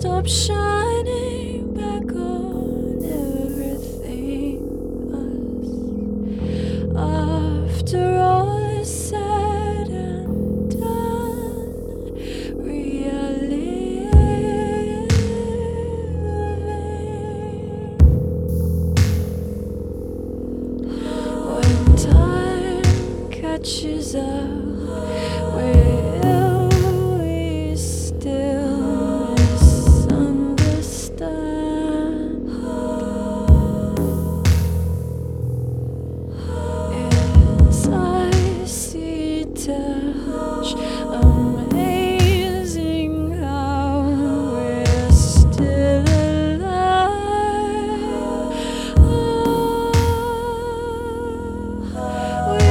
stop shining back on everything. 'Cause after all is said and done, we are living. When time catches up, will we still misunderstand? It's icy touch, amazing how we're still alive. We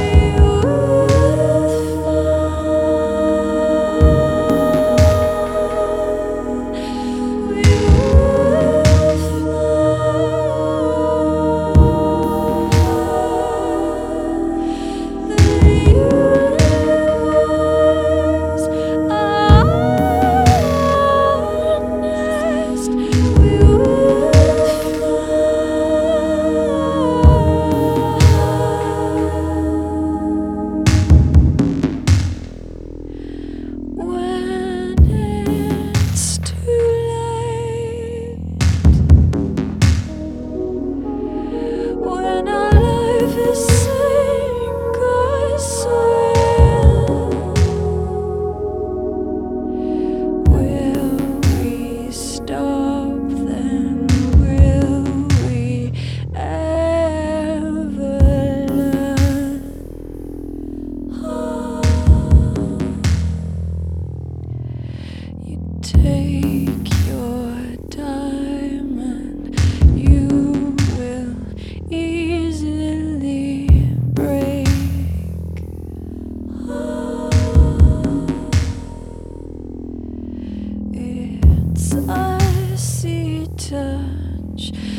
when our life is sink or swim, will we stop then? Will we ever learn? You take your time and you will easily break. It's icy touch,